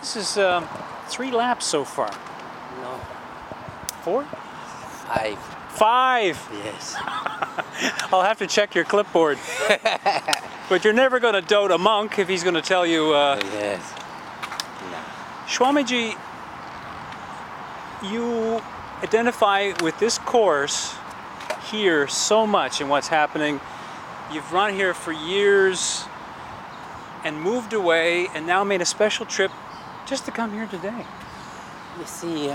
This is 3 laps so far. No, 4? 5. 5! Yes. I'll have to check your clipboard. But you're never going to doubt a monk if he's going to tell you... Yes. No. Swamiji, you identify with this course here so much in what's happening. You've run here for years and moved away and now made a special trip just to come here today. You see,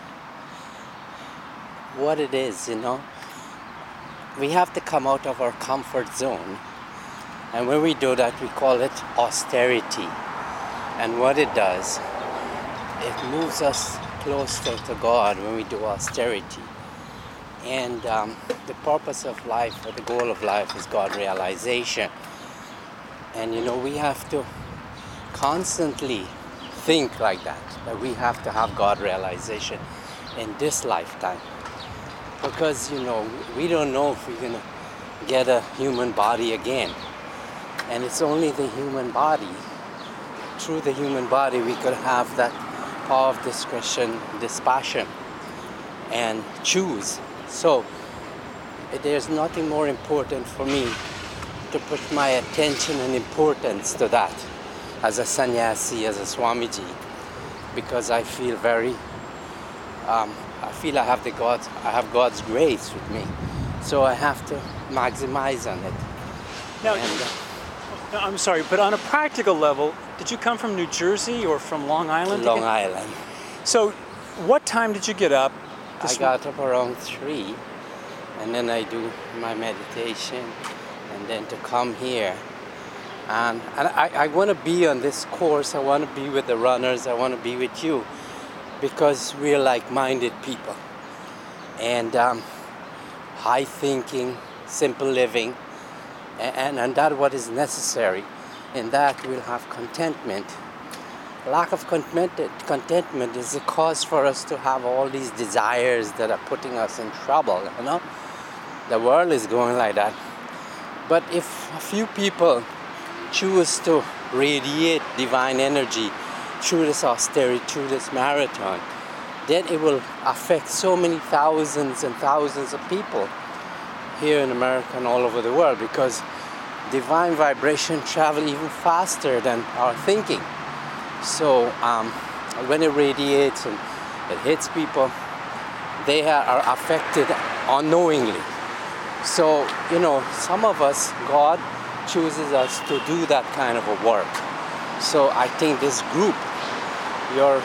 what it is, we have to come out of our comfort zone. And when we do that, we call it austerity. And what it does, it moves us closer to God when we do austerity. And the purpose of life, or the goal of life, is God realization. And we have to constantly think like that we have to have God realization in this lifetime. Because, we don't know if we're going to get a human body again. And it's only the human body. Through the human body, we could have that power of discretion, dispassion, and choose. So, there's nothing more important for me to put my attention and importance to that as a sannyasi, as a Swamiji, because I feel I have God's grace with me, so I have to maximize on it. Now, I'm sorry, but on a practical level, did you come from New Jersey or from Long Island? Long Island. So, what time did you get up? I got up around 3, and then I do my meditation, and then to come here. And I want to be on this course. I want to be with the runners. I want to be with you, because we're like-minded people. And high thinking, simple living, and that's what is necessary. In that we'll have contentment. Lack of contentment is the cause for us to have all these desires that are putting us in trouble, The world is going like that. But if a few people choose to radiate divine energy through this austerity, through this marathon, then it will affect so many thousands and thousands of people here in America and all over the world, because divine vibration travel even faster than our thinking. So when it radiates and it hits people, they are affected unknowingly. So, some of us, God chooses us to do that kind of a work. So I think this group, your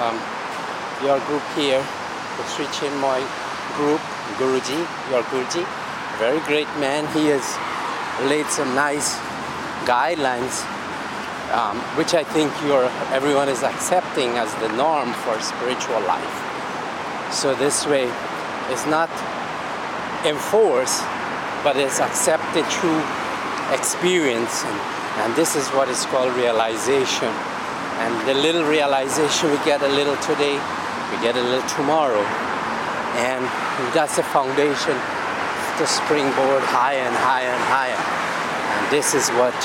group here, the Sri Chinmoy group, Guruji, your Guruji, very great man. He has laid some nice guidelines, which I think everyone is accepting as the norm for spiritual life. So this way, it's not enforced, but it's accepted through experience, and this is what is called realization. And the little realization, we get a little today, we get a little tomorrow, and that's the foundation to springboard higher and higher and higher. And this is what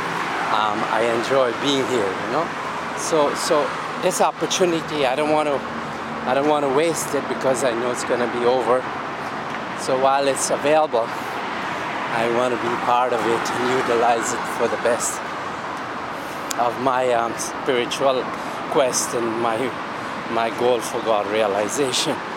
I enjoy being here, So this opportunity, I don't want to waste it, because I know it's going to be over. So while it's available, I want to be part of it and utilize it for the best of my spiritual quest and my goal for God realization.